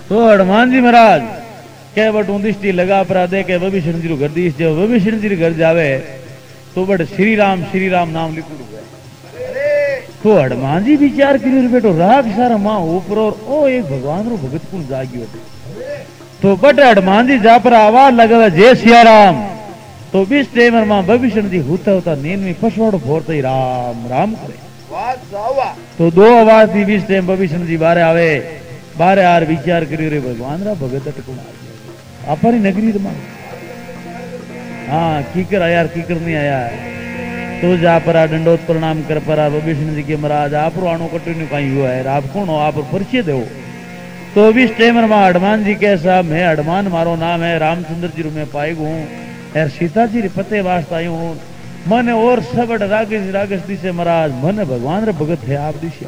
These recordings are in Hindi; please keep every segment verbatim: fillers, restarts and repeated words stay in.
तो हनुमान जी महाराज के बट दृष्टि लगा पर दे के विभीषण जी घर दीस जो विभीषण जी घर जावे तो बट श्री राम श्री राम नाम लिखू गए। तो हनुमान जी विचार करियो बेटो राग सारा मां ऊपर और ओ एक भगवान रो भगत कुल जागियो। तो बट हनुमान जी जा पर आवाज लगा जय सिया राम। तो बीस टाइम मां विभीषण जी होता होता नींद में फसवाड़ो फोड़ते ही राम राम करे। तो दो आवाज थी बीस टाइम विभीषण जी बारे आवे बारे आर विचार करियो रे भगवान रा भगत अटकुण आ अपनी नगरी तो मां हाँ कीकर आया कीकर नहीं आया तो जा परा दंडोत प्रणाम कर परा विभीषण जी के महाराज आप रो आणो कटिन्यू कहीं हुआ है आप कौन हो आप परिचय दो। तो बीस टाइम में हनुमान जी के साहब मैं हनुमान मारो नाम है रामचंद्र जी मैं पाई हूँ यार सीता जी पते वास्ते आई हूँ मन और सब रागेश रागेश दिशे महाराज मन भगवान रे भगत है आप दिशा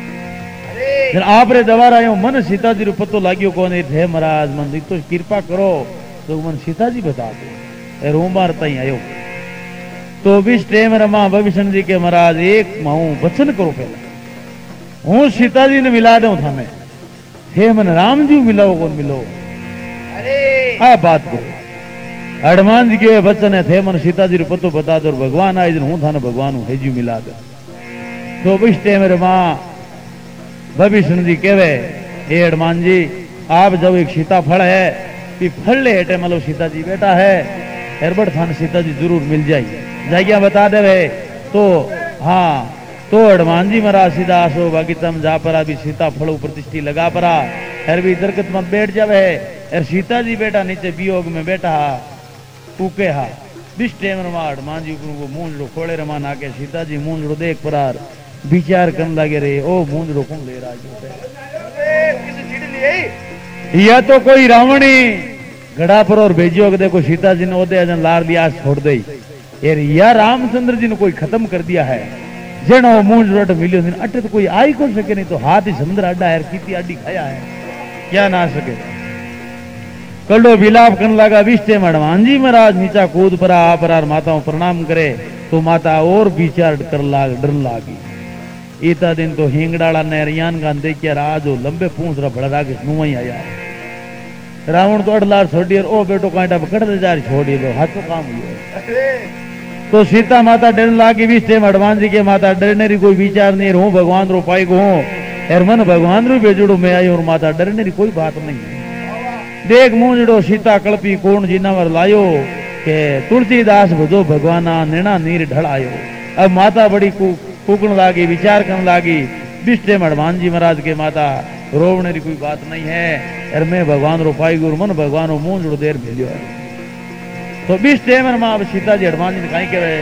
आप रे दवार आयो मन सीता जी रो पतो लाग्यो कौन है महाराज मन तो कृपा करो तो मन सीता जी बता दो रोमार तई आयो। तो बीस टाइम रमा विभीषण जी के महाराज एक माऊ वचन करो पहला हूँ सीता जी ने मिला दू थाने हे मन राम जी मिलाओ कौन मिलो आ बात करो हनुमान जी के वचन है थे मन सीता जी रो पतो बता दो भगवान आए हूँ थाने भगवान हूँ हेजू मिला दो। तो बीस टाइम रमा विभीषण जी कहवे हे हनुमान जी आप जब एक सीता फल है कि फल ले हेटे मतलब सीता जी बेटा है एरबड़ थान सीता जी जरूर मिल जाएगी जाइया बता देवे। तो हाँ तो हनुमान जी महाराज सीधा आसो बाकी तम जा परा भी सीता फल प्रतिष्ठी लगा परा एर भी दरकत मत बैठ जावे एर सीता जी बेटा नीचे वियोग में बैठा हा कूके हा बीस टाइम रमा हनुमान जी को मूंझड़ो खोले रमा नाके सीता जी मूंझड़ो देख परार विचार करने लगे रे ओ मूंझड़ो कौन ले रहा या तो कोई रावणी घड़ा पर और भेजियो कि देखो सीता जी ने ओदे अजन लार लिया छोड़ दे यार या रामचंद्र जी ने कोई खत्म कर दिया है जनो मूंझ मिलियो अटे तो कोई आई कौन सके नहीं तो हाथ ही समुद्र अड्डा है कीती अड्डी खाया है क्या ना सके कल्डो विलाप करने लगा विष्टे हनुमान जी महाराज नीचा कूद परा आ परार माताओं प्रणाम करे तो माता और विचार कर लाग डर लागी। इतना दिन तो हिंगडाला ने रियान गान देखिया राज लंबे पूंछ रहा बड़ा राग नुआ ही आया रावण तो अड़लार छोड़ी ओ बेटो कांटा पकड़ दे जा छोड़ी दो हाथ तो काम हुआ। तो सीता माता डरने लागी बीस टाइम हनुमान जी के माता डरने री कोई विचार नहीं हूँ भगवान रो पाई को हूँ यार मन भगवान रो बेजुड़ो मैं आई और माता डरने री कोई बात नहीं देख मूंझड़ो सीता कल्पी कोण जिनावर लायो के तुलसीदास भजो भगवाना नैना नीर ढड़ायो। अब माता बड़ी कूकण लागी विचार करने लागी बीस टाइम हनुमान जी महाराज के माता रोवने री कोई बात नहीं है यार मैं भगवान रो पाई गुरु मन भगवान रो मूंझड़ो देर भेलियो है। तो बीस टाइम मां सीता जी हनुमान जी ने कहीं कहे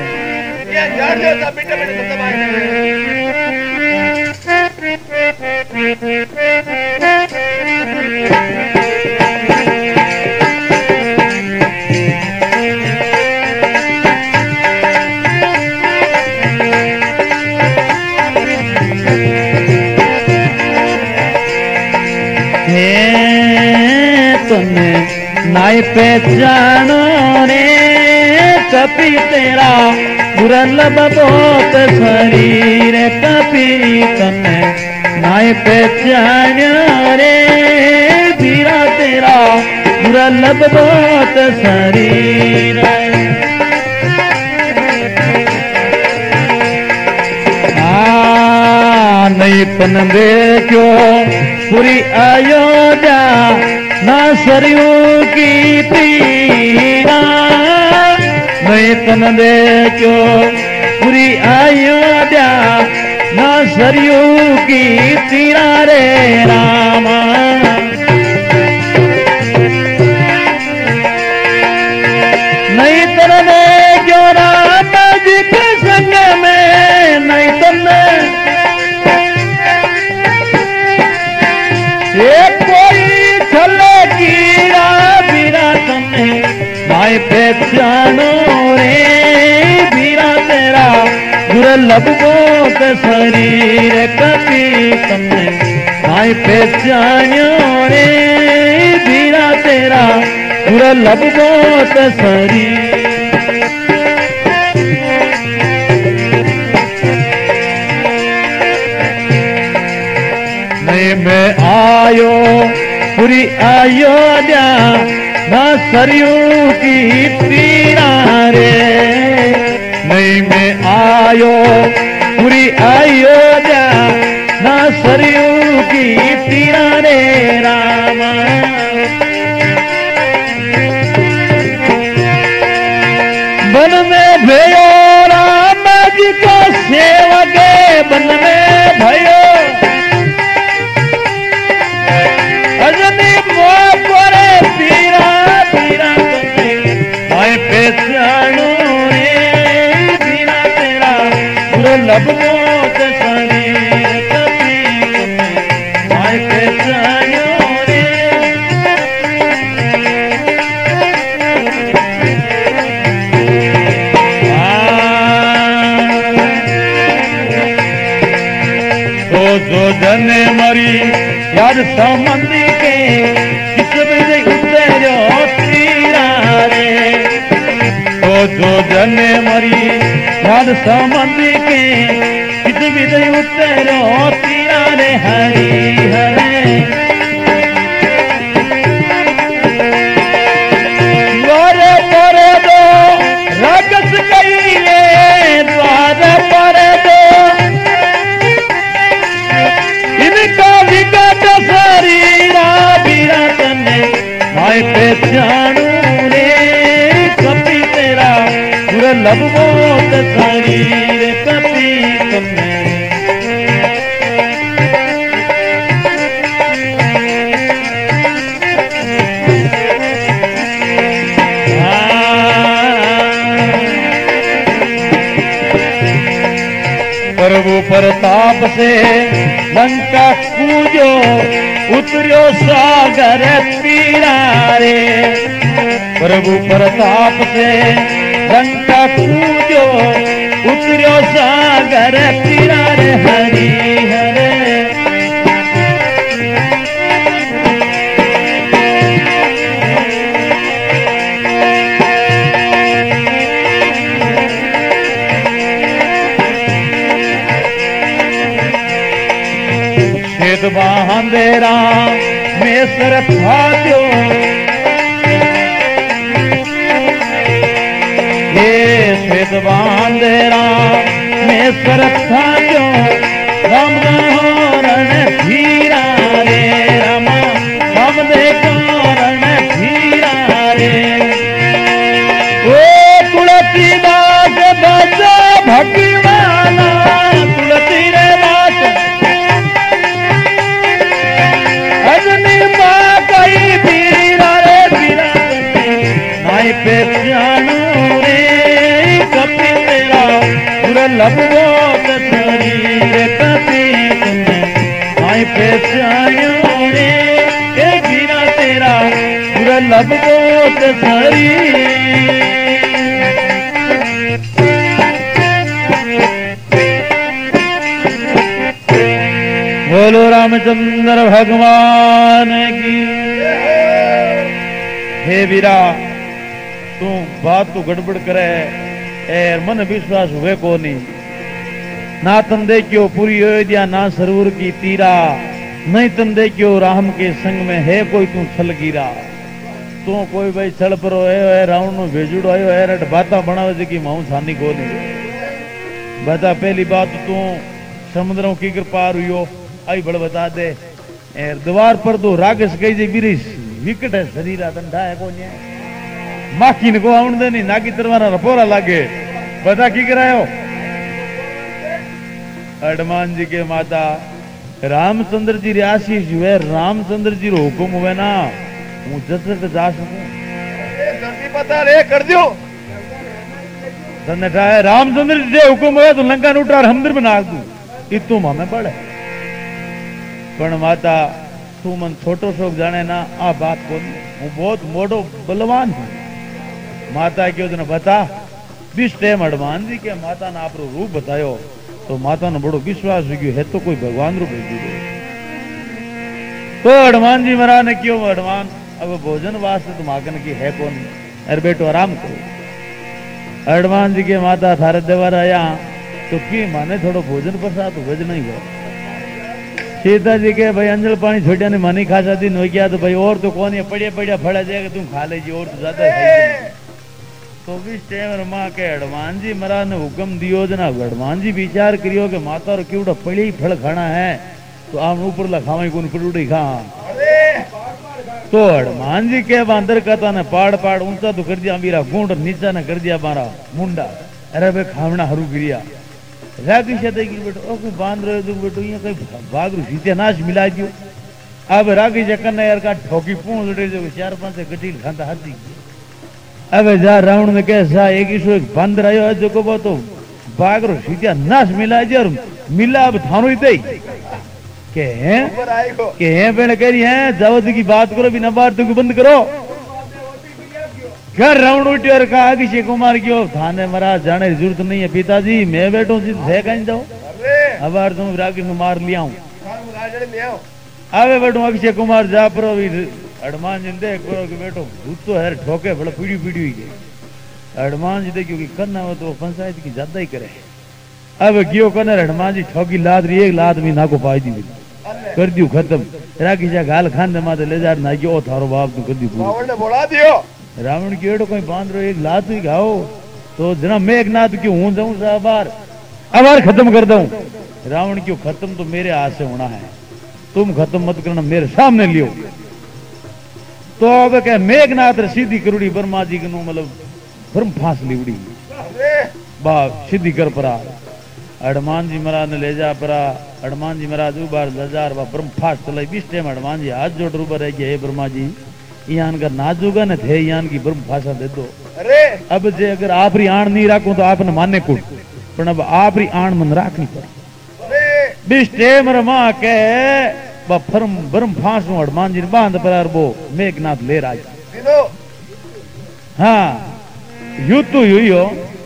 तुमने नाई पहचानो रे कपी तेरा दुर्लभ बहुत शरीर कपी तने नाई पहचानो रे बीरा तेरा दुर्लभ बहुत शरीर आ नहीं पन देखो पूरी अयोध्या ना सरयू की पीरा मैं तन देखो पूरी अयोध्या ना सरयू की तीरा रे रामा नहीं तन देखो राम जी के संग में नहीं तन नाई पहचानो रे बीरा तेरा दुर्लभ बहुत शरीर कपी तने नाई पहचानो रे बीरा तेरा दुर्लभ बहुत शरीर मैं आयो पूरी अयोध्या ना सरयू की तीरा रे नहीं मैं आयो पूरी अयोध्या ना सरयू की तीरा रे रामा बन में भयो राम जी को सेवक बन में भयो अजनी मोरे पीरा पीरा आए पहचानो रे पीरा तेरा पूरा लबो तसनी आए पहचानो रे तो जो जने मरी याद संबंधी के किस बजे उतरो तीरा रे तो जो जने मरी याद संबंधी के किस बजे उतरो तीरा रे हरी हरे द्वार पर दो रागस कईले द्वार पर दो इनका विकट शरीरा बीरा तने माय पहचानू रे कपी तेरा पूरा लबो शरीर कपी तने प्रभु प्रताप से लंका कूजो उतरियो सागर तीरा रे प्रभु प्रताप से लंका कूजो उतरियो सागर तीरा रे हरि हरे बांधेरा में सर फात्यो ये श्वेत बांधेरा में सर फात्यो राम रण धीरा रे रामा राम दे कारण धीरा रे ओ तुलसीदास बचा भगवाना तुलसी रे दास अजनी माँ कई पीरा रे पीरा नाई पहचानू रे कपी तेरा पूरा लबो शरीर कपी नाई पहचानू रे पीरा तेरा पूरा लबो शरीर बोलो रामचंद्र भगवान की। हे वीरा तू बात तो गड़बड़ करे एर मन विश्वास हुए को नहीं ना तन देखियो पूरी अयोध्या ना सरूर की तीरा नहीं तन देखियो राम के संग में है कोई तू छल गिरा तू कोई भाई छल पर है रावण नो भेजुड़ो आयो है रट बाता बनावे जी की माऊ छानी को नहीं बता पहली बात तू समुद्रों की कृपा रुयो आई बड़ बता दे एर द्वार पर दो रागस गई जे बिरिस विकट है शरीर दंडा है कोने माखी को आउण दे नहीं नागी तरवारा रपोरा लागे बता की करायो हनुमान जी के माता रामचंद्र जी रे आशीष हुए रामचंद्र जी रो हुकुम हुए ना हूं जसट जा सकूं जल्दी बता रे कर दियो तने ठाए रामचंद्र जी हुकुम हुए तो लंका उठार हमदर बना दू इतु हमें पड़े पण माता तू मन छोटो शोक जाने ना आ बात को हूं बहुत मोटो बलवान हूं माता क्यों तने बता बीस टाइम हनुमान जी के माता ने आपरो रूप बतायो तो माता ने बड़ो विश्वास हो गयो है तो कोई भगवान रूप भेजी तो हनुमान जी महाराज ने क्यों हनुमान अब भोजन वास्ते तुम आगन की है कौन अरे बेटो आराम करो हनुमान जी के माता थारे देवर आया तो की माने थोड़ो भोजन प्रसाद तो वज नहीं गयो सीता जी के भाई अंजल पानी छोटिया ने मनी खासा दिन हो गया तो भाई और तो कौन है पड़िया पड़िया फड़ा जाएगा तुम खा लीजिए और तो ज्यादा तो इस टाइम माँ के हनुमान जी महाराज ने हुक्म दियो जना हनुमान जी विचार करियो के माता और क्यों पड़ी ही फल खाना है तो आम ऊपर लखावा कौन पड़ूड़ी खा तो हनुमान जी के अंदर कहता ने पाड़ पाड़ ऊंचा तो कर दिया मेरा गुंड नीचा ने कर दिया मारा मुंडा अरे भाई खावना हरू गिरिया रागी से बेटो ओ बांध रहे हो बेटो ये कहीं भागरू सीते नाश मिला दियो अब रागी से कन्ना यार का ठोकी पूछ रहे जो चार पांच गटील खाता हाथी अब जा रावण ने कैसा एक ईसो एक बंदर आयो है जो को वो तो भागरू सीते नाश मिला दियो और मिला अब थानो ही दे के हैं के हैं पेड़ कह रही हैं जावत की बात करो बिना बात तो बंद करो घर रावण उठी और कहा अभिषेक कुमार क्यों थाने महाराज जाने की जरूरत नहीं है पिताजी मैं बैठो है कहीं जाओ अब यार तुम रागी को मार लिया हूँ आवे बैठो अभिषेक कुमार जा परो हनुमान जी देख परो कि बैठो भूत तो है ठोके बड़ा पीढ़ी पीढ़ी हुई गई हनुमान जी देखियो कि करना हो तो पंचायत की ज्यादा ही करे अब क्यों करना हनुमान जी ठोकी लाद रही एक लाद में ना को पाई दी कर दियो खत्म रागी जा गाल खान दे माते ले जा ना क्यों थारो बाप तू कर दी बोला दियो रावण की एडो कोई बांध रो एक लात ही खाओ तो जना मैं एक नाथ क्यों हूं जाऊं साबार अब खत्म कर दूं रावण क्यों खत्म तो मेरे हाथ से होना है तुम खत्म मत करना मेरे सामने लियो तो अब कह मेघनाथ सीधी करुड़ी ब्रह्मा जी को मतलब ब्रह्म फांस लीवड़ी बा सीधी कर परा हनुमान जी महाराज ने ले जा परा हनुमान जी महाराज उबार हजार बा ब्रह्म फांस चलाई बीस टाइम हनुमान जी हाथ जोड़ उबर रह गया हे ब्रह्मा जी यान का नाजुगा न थे यान की ब्रह्म भाषा दे दो अरे अब जे अगर आप री आण नहीं राखूं तो आपने माने कुछ पर अब आप री आण मन राखनी पड़ी बीस टाइम रमा के फर्म ब्रह्म फांसू हनुमान जी ने बांध पर वो मेघनाथ ले रहा हाँ युद्ध तो हुई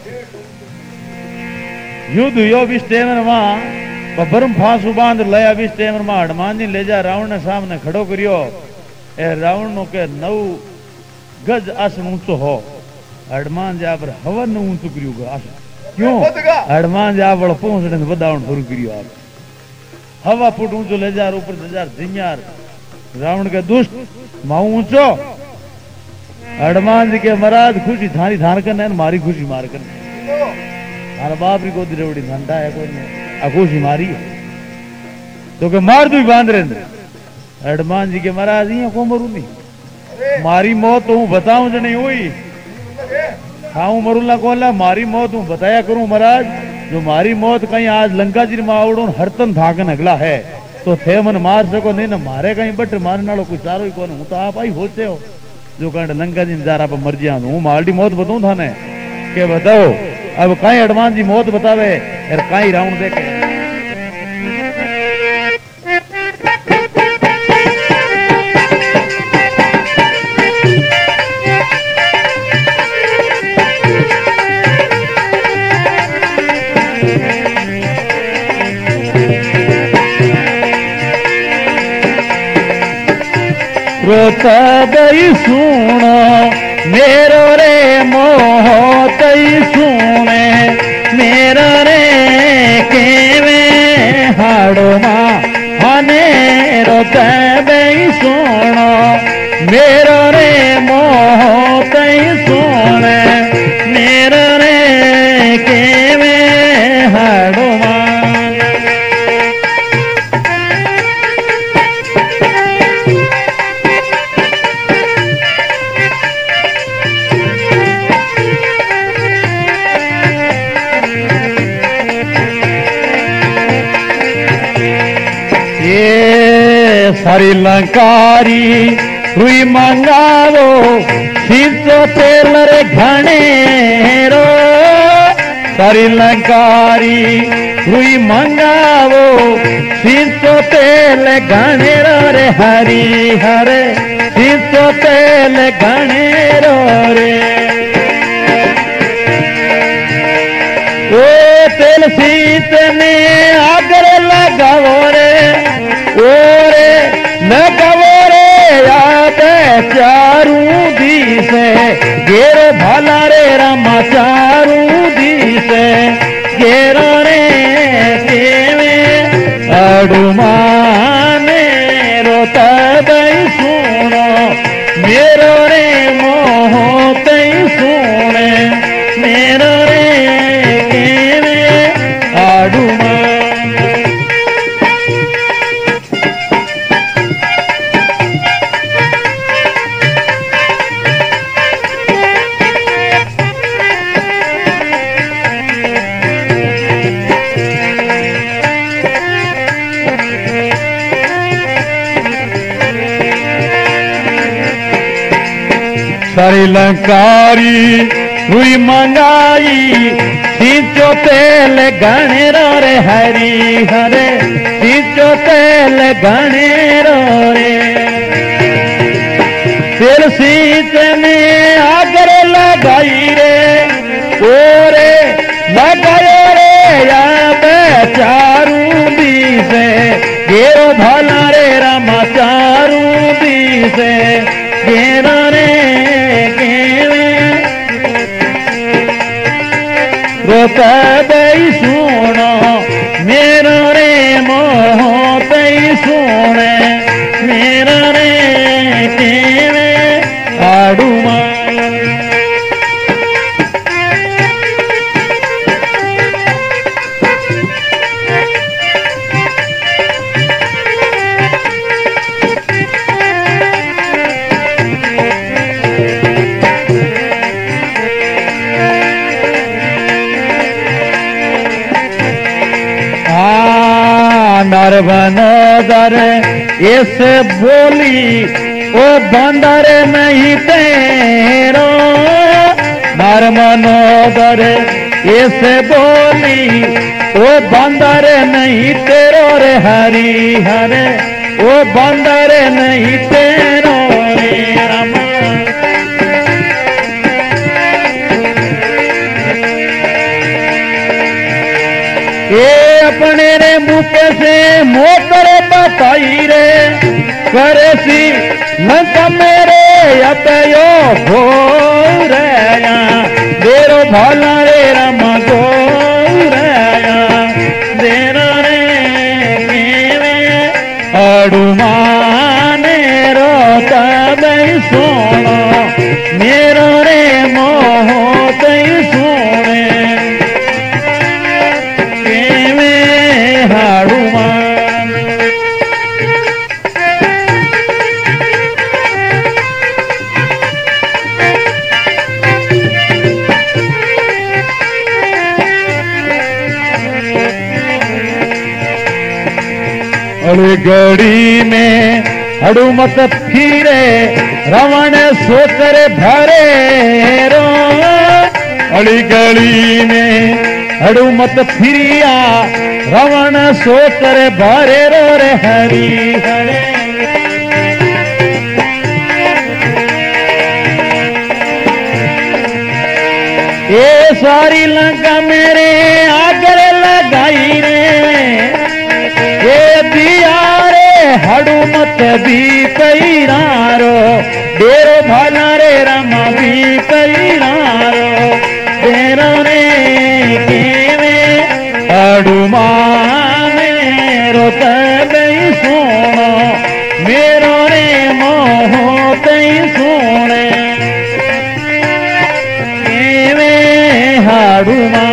युद्ध हुई बीस टाइम रमा ब्रह्म फांसू बांध लया बीस टाइम रमा हनुमान जी ले जा रावण ने सामने खड़ो करियो ए रावण के नौ गज आसन ऊंचो हो हनुमान जी पर हवन ऊंचो करियो आसन क्यों हनुमान जी आप पहुंचने से बदावण शुरू करियो आप हवा फुट ऊंचो ले जा ऊपर हजार जिंगार रावण के दुष्ट माऊ ऊंचो हनुमान जी के महाराज खुशी थारी थार करने मारी खुशी मार करने थारा बाप री गोदी रेवड़ी धंधा है कोई खुशी मारी तो के मार दू बांध रहे हनुमान जी के महाराज ये को मरू नहीं मारी मौत हूं बताऊं जो नहीं हुई खाऊं मरूला कोला मारी मौत हूं बताया करूं महाराज जो मारी मौत कहीं आज लंका जी में आवड़ो हरतन थाकन अगला है तो थे मन मार सको नहीं ना मारे कहीं बट मारने वालों कुछ चारो ही कौन हूं तो आप आई होते हो जो कहीं लंका जी जा रहा मर जिया हूं मारडी मौत बताऊं थाने के बताओ अब कहीं हनुमान जी मौत बतावे यार कहीं रावण देखे रोता गई सुनो मेरो रे मोह तई सुने मेरा रे केवे हाड़ो माँ हने रोता गई सुनो मेरो रे मोह तई सुने मेरा रे केवे हाड़ो माँ सारी लंकारी हुई मंगावो सीतो तेल रे घनेरो सारी लंकारी हुई मंगावो सीतो तेल घनेरो रे हरी हरे सीतो तेल घनेरो रे ओ तेल सीत ने आगर लगावो रे ओ रे लगावो रे याद चारू दिसे गेरो भाला रे रामा चारू दिसे गेरो रे केवे अडुमा सारी लंकारी हुई मंगाई सींचो तेल गणेरो रे हरी हरे सींचो तेल गणेरो रे तेल सींचने आगर लगाई रे ओरे लगायो रे या चारू दिसे गेरो भला रे रामा चारू दिसे गेरो रे गेवे रोता दई सुनो मेरो रे मोह तई सुने मेरो रे केवे आडुमा नरवनोदर ऐसे बोली ओ बंदर नहीं तेरो नरवनोदर ऐसे बोली ओ बंदर नहीं तेरो रे हरि हरे ओ बंदर नहीं तेरो रे रामा ये अपने रे मुख से मोकर बताई रे करे सी लंका मेरे अपयो हो रया देरो भला रे रामा गो रया देरो रे केवे अड़ुमाने रो तबई सोनो मेरो रे मोह तई सोने गड़ी में हड़ू मत फिरे रावण सोकर भरे रो अड़ी गड़ी में हड़ू मत फिरिया रावण सोकर भरे रो रे हरी हरे ये सारी लंका मेरे आगर लगाई रे ये दिया रे हड़ू मत भी पैरारो डेरो भला रे रामा भी पैरारो डेरो रे केवे हड़ू माने रो तई सोनो मेरो रे मोह तई सोने केवे हड़ू मा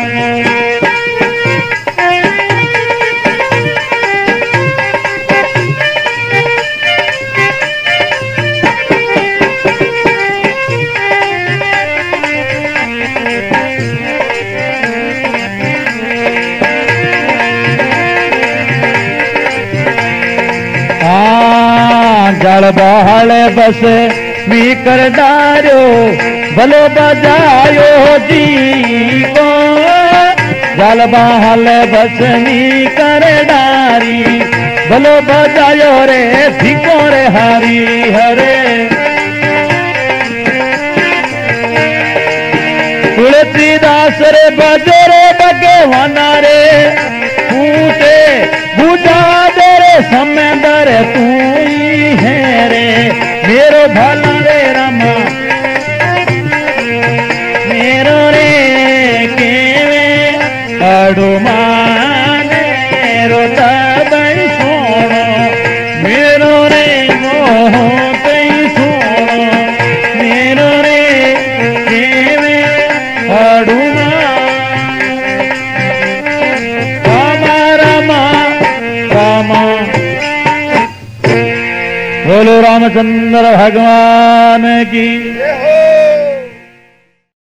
जल बहल बस मी कर डारो भलो बजायो जी को जल बहल बस मी कर डारी भलो बजायो रे धिको रे हरी हरे तुलसीदास रे बजो रे भगवाना रे पूछे बुझा दे रे समंदर तू है रे मेरो भला रे रामा मेरो रे केवे अड़ुमाने रो तबई सोनो मेरो रे मोह तई सोनो मेरो रे केवे अड़ुमा रामा रामा रामा बोलो रामचंद्र भगवान की।